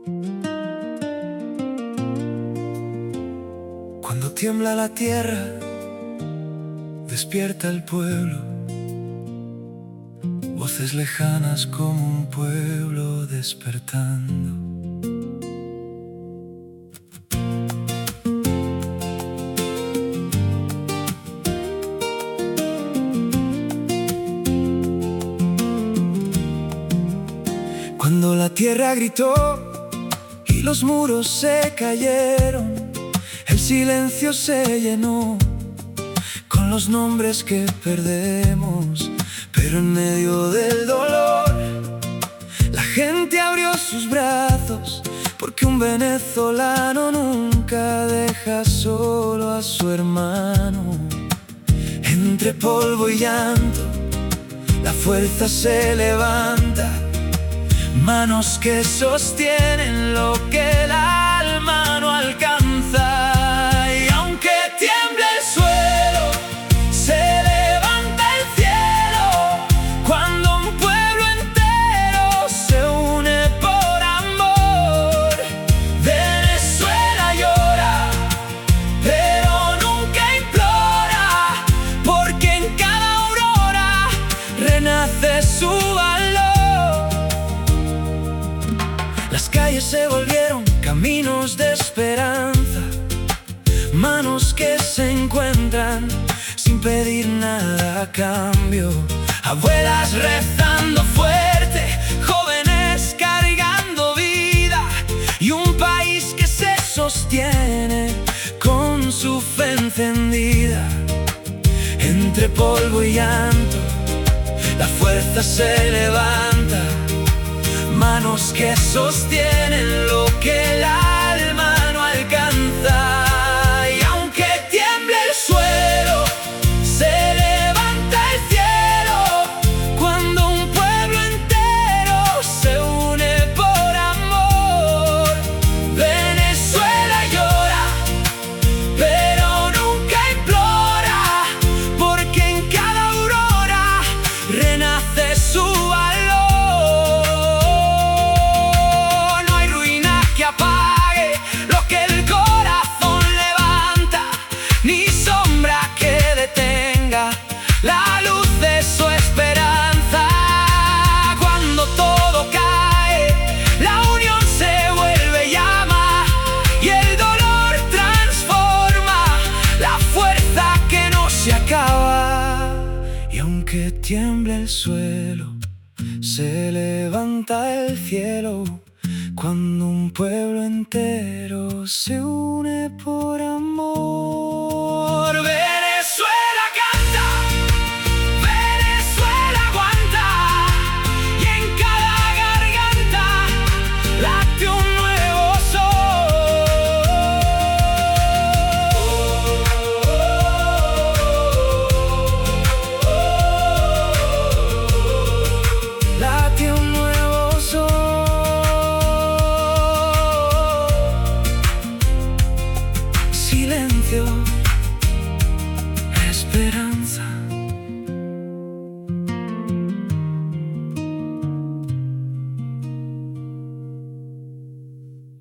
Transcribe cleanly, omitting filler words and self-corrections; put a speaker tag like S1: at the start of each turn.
S1: Cuando tiembla la tierra, despierta el pueblo. Voces lejanas como un pueblo despertando. Cuando la tierra gritó y los muros se cayeron, el silencio se llenó con los nombres que perdemos. Pero en medio del dolor, la gente abrió sus brazos, porque un venezolano nunca deja solo a su hermano. Entre polvo y llanto, la fuerza se levanta. Manos que sostienen lo que el alma no alcanza. Y aunque tiemble el suelo, se levanta el cielo. Cuando un pueblo entero se une por amor. Venezuela llora, pero nunca implora, porque en cada aurora renace su valor. Las calles se volvieron caminos de esperanza, manos que se encuentran sin pedir nada a cambio. Abuelas rezando fuerte, jóvenes cargando vida, y un país que se sostiene con su fe encendida. Entre polvo y llanto, la fuerza se levanta. Manos que sostienen lo que el alma no alcanza. Y aunque tiemble el suelo, se levanta el cielo. Cuando un pueblo entero se une por amor. Venezuela llora, pero nunca implora, porque en cada aurora renace su valor. Apague lo que el corazón levanta, ni sombra que detenga la luz de su esperanza. Cuando todo cae, la unión se vuelve llama, y el dolor transforma la fuerza que no se acaba. Y aunque tiemble el suelo, se levanta el cielo. Cuando un pueblo entero se une por amor. Venezuela canta, Venezuela aguanta, y en cada garganta late un nuevo sol. Late un nuevo sol. Silencio, esperanza.